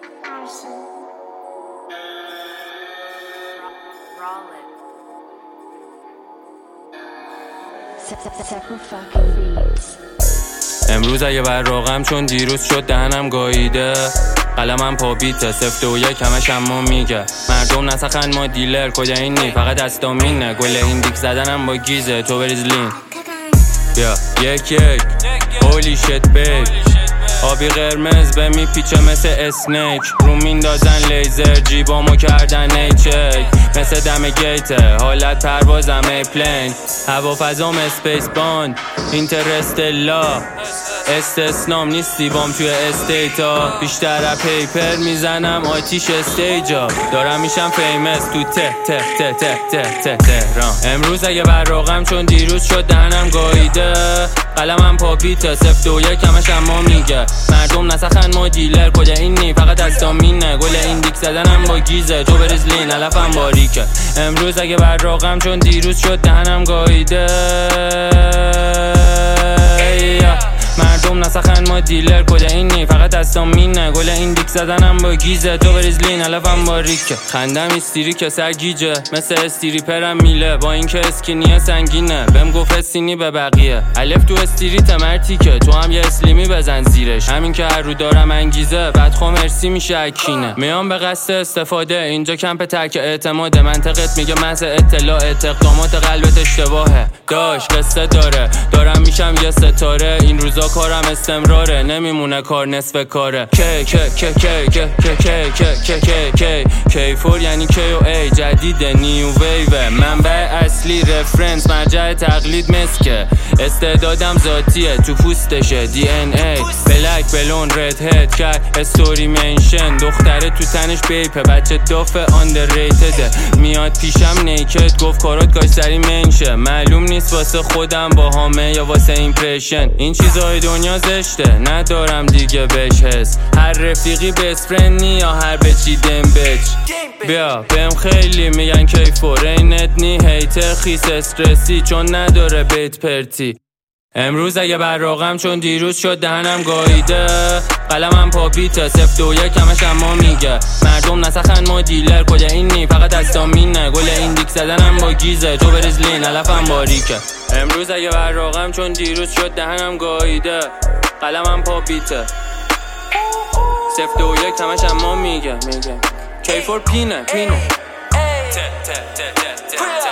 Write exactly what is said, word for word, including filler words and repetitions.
امروز اگه براقم چون دیروز شد دهنم گاییده، قلمم پا بیته سفت و یک همش اما میگه مردم نسخن ما دیلر کجا اینی فقط دستامینه گل این دیک زدنم با گیزه تو بریز لین بیا یک یک هولی شت بیب آبی قرمز به میپیچه مثل اسنیک رو میندازن لیزر جیبامو کردن ایچک مثل دم گیته حالت پروازم ای پلین هوا فضام اسپیس باند اینترستلا استثنام نیستی بام توی استیتا بیشتر پیپر میزنم آتیش استیجا دارم میشم فیمس تو ته ته ته ته ته ته تهران امروز اگه براقم چون دیروز شد دهنم گاییده قلمم پاپیته سفت و یک همش اما میگه مردم نسخن ما دیلر کجا اینی فقط دستامینه گل این دیک زدنم با گیزه تو بریز لین علفم باریکه امروز اگه براقم چون دیروز شد دهنم گاییده مردم نسخن ما دیلر کجا اینی فقط دستامینه گل این دیک زدنم با گیزه تو بریز لین علفم باریکه خندم استیری که سرگیجه مثل استیری پرم میله با اینکه اسکینیه سنگینه بهم گفت استینی به بقیه الف تو استریت مرتیکه تو هم یه اسلیمی بزن زیرش همین که هر رو دارم انگیزه بعد خو مرسی میشه اکینه میام به قصد استفاده اینجا کمپ ترک اعتماده منطقت میگه محض اطلاع اقدامات قلبت اشتباهه داش قصه داره دارم میشم یه ستاره این روزا کارم استمراره نمیمونه کار نصف کاره کی کی کی کی کی کی کی کی کی کی کی فور یعنی کی و ای جدید نیو ویو منبع اصلی رفرنس مرجع تقلید مسکه استعدادم ذاتیه تو پوستشه دی ان ای بلک بلون رد هد کرد استوری منشن دختره تو تنش بیپه بچه دافه آندرریتده میاد پیشم نیکد گفت کارات کاش سری منشه معلوم نیست واسه خودم با همه یا واسه ایمپرشن این چیزای دنیا زشته ندارم دیگه بهش حس هر رفیقی بست فرند نی یا هر بچیدم بچ بیا بهم خیلی میگن کیفور اینت نی هیتر خیس استرسی چون نداره بیت پرتی امروز اگه براقم چون دیروز شد دهنم گاییده قلمم پاپیته سفت و یک همش اما میگه مردم نسخن ما دیلر کجا اینی فقط دستامینه گل این دیک زدنم با گیزه تو بریز لین علفم باریکه امروز اگه براقم چون دیروز شد دهنم گاییده قلمم پاپیته سفت و یک همش اما میگه میگه کیفور پینه پینه